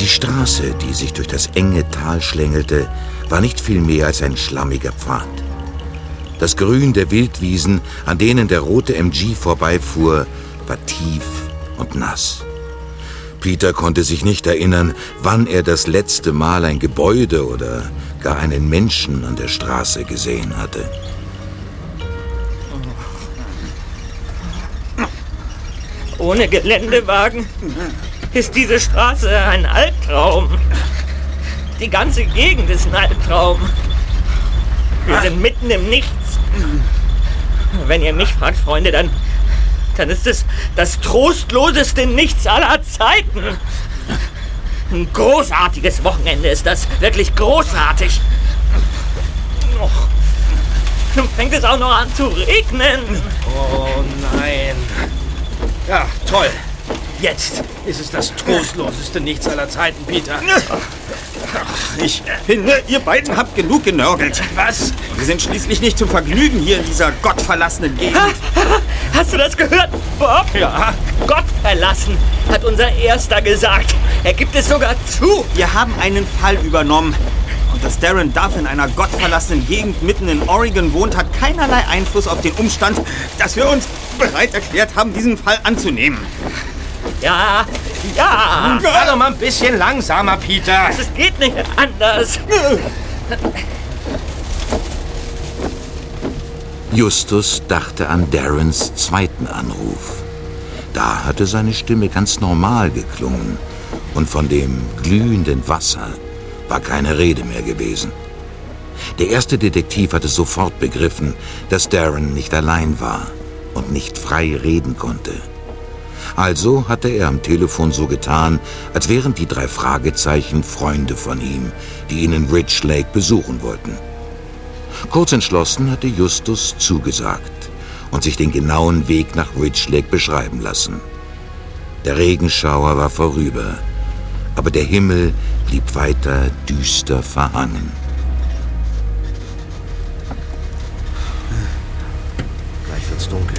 Die Straße, die sich durch das enge Tal schlängelte, war nicht viel mehr als ein schlammiger Pfad. Das Grün der Wildwiesen, an denen der rote MG vorbeifuhr, war tief und nass. Peter konnte sich nicht erinnern, wann er das letzte Mal ein Gebäude oder gar einen Menschen an der Straße gesehen hatte. Ohne Geländewagen ist diese Straße ein Albtraum. Die ganze Gegend ist ein Albtraum. Wir sind mitten im Nichts. Wenn ihr mich fragt, Freunde, dann ist es das trostloseste Nichts aller Zeiten. Ein großartiges Wochenende ist das. Wirklich großartig. Oh, nun fängt es auch noch an zu regnen. Oh nein. Ja, toll. Jetzt ist es das trostloseste Nichts aller Zeiten, Peter. Ich finde, ihr beiden habt genug genörgelt. Was? Wir sind schließlich nicht zum Vergnügen hier in dieser gottverlassenen Gegend. Hast du das gehört, Bob? Ja. Gott verlassen, hat unser Erster gesagt. Er gibt es sogar zu. Wir haben einen Fall übernommen. Und dass Darren Duff in einer gottverlassenen Gegend mitten in Oregon wohnt, hat keinerlei Einfluss auf den Umstand, dass wir uns bereit erklärt haben, diesen Fall anzunehmen. Ja. Fahr doch mal ein bisschen langsamer, Peter. Es geht nicht anders. Justus dachte an Darrens zweiten Anruf. Da hatte seine Stimme ganz normal geklungen und von dem glühenden Wasser war keine Rede mehr gewesen. Der erste Detektiv hatte sofort begriffen, dass Darren nicht allein war und nicht frei reden konnte. Also hatte er am Telefon so getan, als wären die 3 Fragezeichen Freunde von ihm, die ihn in Ridge Lake besuchen wollten. Kurz entschlossen hatte Justus zugesagt und sich den genauen Weg nach Ridge Lake beschreiben lassen. Der Regenschauer war vorüber, aber der Himmel blieb weiter düster verhangen. Gleich wird's dunkel.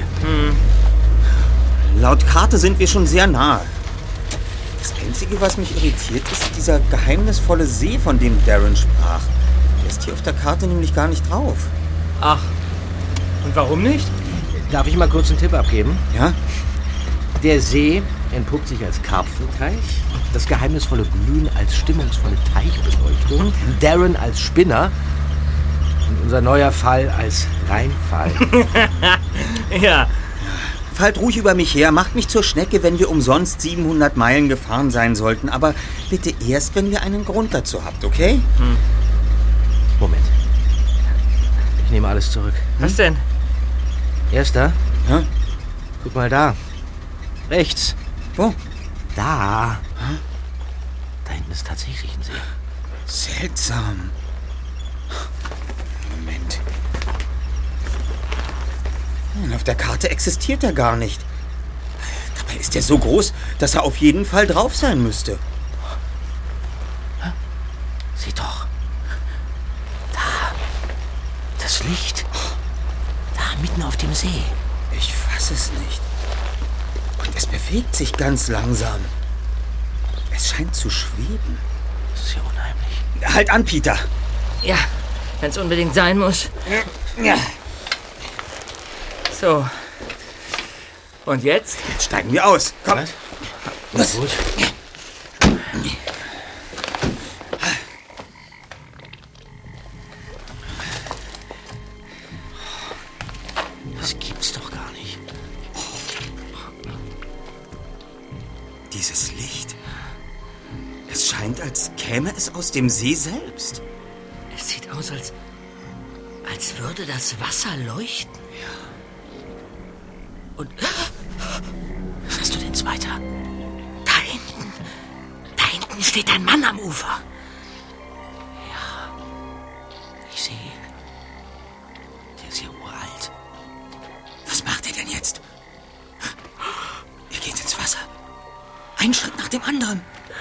Laut Karte sind wir schon sehr nahe. Das Einzige, was mich irritiert, ist dieser geheimnisvolle See, von dem Darren sprach. Der ist hier auf der Karte nämlich gar nicht drauf. Ach, und warum nicht? Darf ich mal kurz einen Tipp abgeben? Ja? Der See entpuppt sich als Karpfenteich, das geheimnisvolle Glühen als stimmungsvolle Teichbeleuchtung, Darren als Spinner und unser neuer Fall als Reinfall. Ja. Fallt ruhig über mich her, macht mich zur Schnecke, wenn wir umsonst 700 Meilen gefahren sein sollten. Aber bitte erst, wenn ihr einen Grund dazu habt, okay? Moment. Ich nehme alles zurück. Was denn? Erster? Ja? Guck mal da. Rechts. Wo? Da. Da hinten ist tatsächlich ein See. Seltsam. Moment. Auf der Karte existiert er gar nicht. Dabei ist er so groß, dass er auf jeden Fall drauf sein müsste. Sieh doch. Da. Das Licht. Da, mitten auf dem See. Ich fasse es nicht. Und es bewegt sich ganz langsam. Es scheint zu schweben. Das ist ja unheimlich. Halt an, Peter. Ja, wenn es unbedingt sein muss. Ja. So. Und jetzt? Jetzt steigen wir aus. Komm. Was? Gut. Das gibt's doch gar nicht. Dieses Licht. Es scheint, als käme es aus dem See selbst. Es sieht aus, als würde das Wasser leuchten. Und Was hast du denn weiter? da hinten steht ein Mann am Ufer. Ich sehe ihn. Der ist ja uralt. Was macht er denn jetzt? Er geht ins Wasser. Ein Schritt nach dem anderen.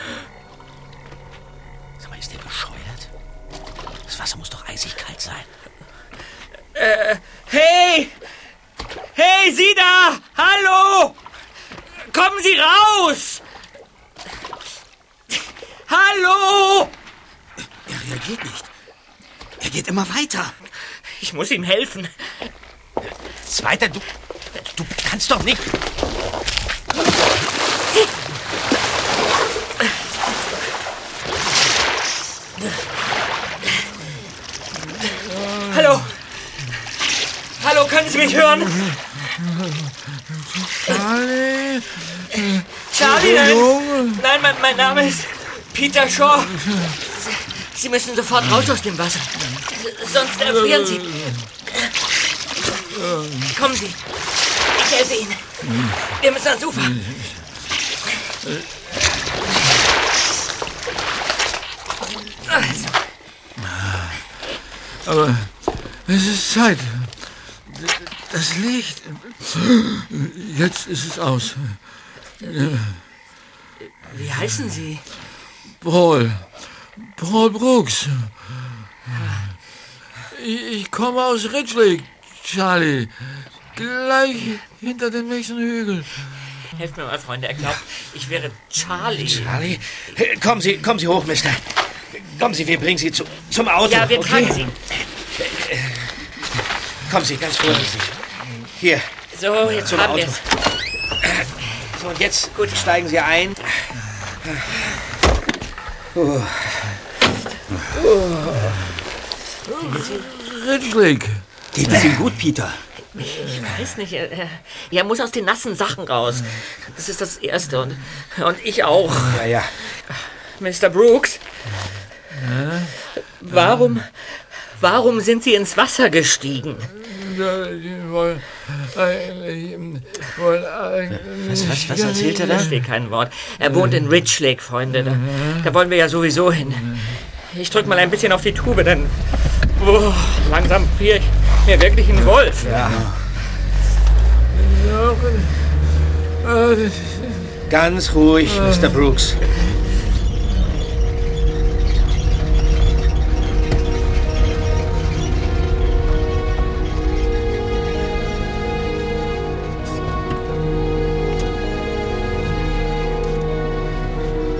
Sag mal, ist der bescheuert? Das Wasser muss doch eisig kalt sein. Hey! Hey, Sie da! Hallo! Kommen Sie raus! Hallo! Er reagiert nicht. Er geht immer weiter. Ich muss ihm helfen. Zweiter, du kannst doch nicht. Hallo? Hallo, können Sie mich hören? Charlie, nein, mein Name ist Peter Shaw. Sie müssen sofort raus aus dem Wasser. Sonst erfrieren Sie. Kommen Sie. Ich helfe Ihnen. Wir müssen ans Ufer. Also. Aber es ist Zeit. Das Licht. Jetzt ist es aus. Wie heißen Sie? Paul Brooks. Ich komme aus Ridgely, Charlie. Gleich hinter dem nächsten Hügel. Helft mir mal, Freunde. Er glaubt, ich wäre Charlie. Charlie? Kommen Sie hoch, Mister. Kommen Sie, wir bringen Sie zum Auto. Ja, wir tragen Sie. Kommen Sie, ganz vorsichtig. Hier. So, jetzt zum haben Auto. wir es. So, und jetzt gut, steigen Sie ein. Ridgely. Geht es ihm gut, Peter? Ich weiß nicht. Er muss aus den nassen Sachen raus. Das ist das Erste. Und ich auch. Ja. Mr. Brooks. Warum sind Sie ins Wasser gestiegen? Was erzählt er da? Ich verstehe kein Wort. Er wohnt in Ridgely, Freunde. Da wollen wir ja sowieso hin. Ich drück mal ein bisschen auf die Tube, dann langsam friere ich mir wirklich einen Wolf. Ja. Ganz ruhig, Mr. Brooks.